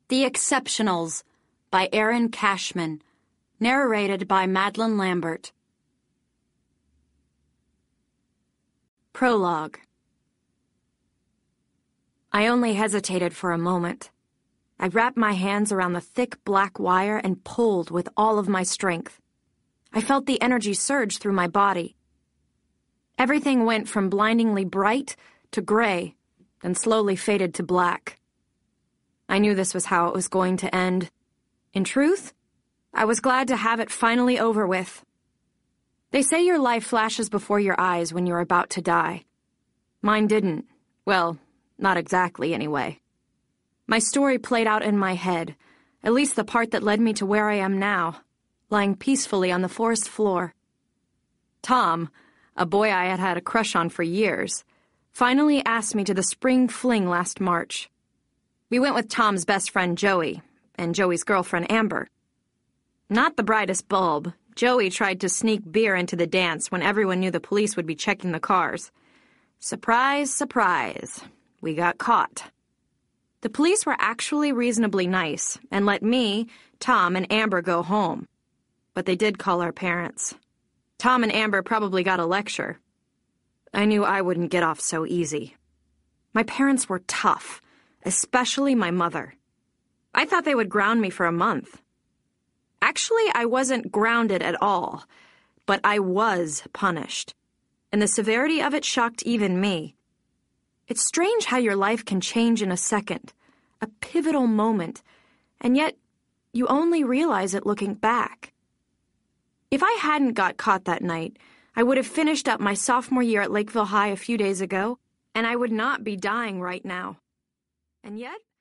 The Exceptionals by Aaron Cashman. Narrated by Madeline Lambert. Prologue. I only hesitated for a moment. I wrapped my hands around the thick black wire and pulled with all of my strength. I felt the energy surge through my body. Everything went from blindingly bright to gray, then slowly faded to black. I knew this was how it was going to end. In truth, I was glad to have it finally over with. They say your life flashes before your eyes when you're about to die. Mine didn't. Well, not exactly, anyway. My story played out in my head, at least the part that led me to where I am now, lying peacefully on the forest floor. Tom, a boy I had had a crush on for years, finally asked me to the spring fling last March. We went with Tom's best friend Joey, and Joey's girlfriend Amber. Not the brightest bulb, Joey tried to sneak beer into the dance when everyone knew the police would be checking the cars. Surprise, surprise, we got caught. The police were actually reasonably nice and let me, Tom, and Amber go home. But they did call our parents. Tom and Amber probably got a lecture. I knew I wouldn't get off so easy. My parents were tough, especially my mother. I thought they would ground me for a month. Actually, I wasn't grounded at all, but I was punished, and the severity of it shocked even me. It's strange how your life can change in a second, a pivotal moment, and yet you only realize it looking back. If I hadn't got caught that night, I would have finished up my sophomore year at Lakeville High a few days ago, and I would not be dying right now. And yet,